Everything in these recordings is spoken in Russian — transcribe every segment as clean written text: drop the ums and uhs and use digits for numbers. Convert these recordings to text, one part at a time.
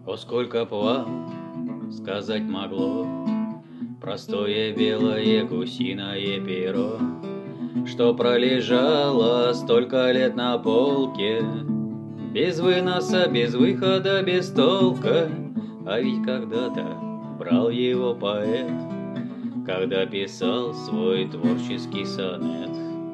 О, сколько б вам сказать могло простое белое гусиное перо, что пролежало столько лет на полке, без выноса, без выхода, без толка. А ведь когда-то брал его поэт, когда писал свой творческий сонет.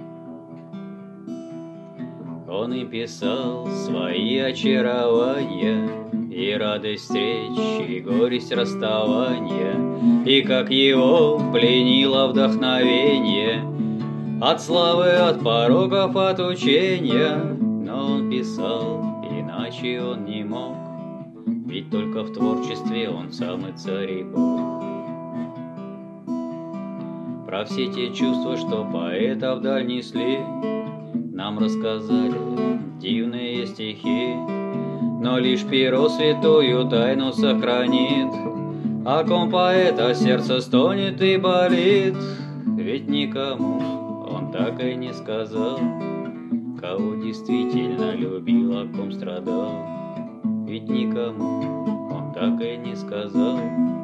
Он и писал свои очарования, и радость встреч, и горесть расставания, и как его пленило вдохновение от славы, от пороков, от учения. Но он писал, иначе он не мог, ведь только в творчестве он самый царь и бог. Про все те чувства, что поэта вдаль несли, нам рассказали дивные стихи, но лишь перо святую тайну сохранит, о ком поэта сердце стонет и болит. Ведь никому он так и не сказал, кого действительно любил, о ком страдал. Ведь никому он так и не сказал,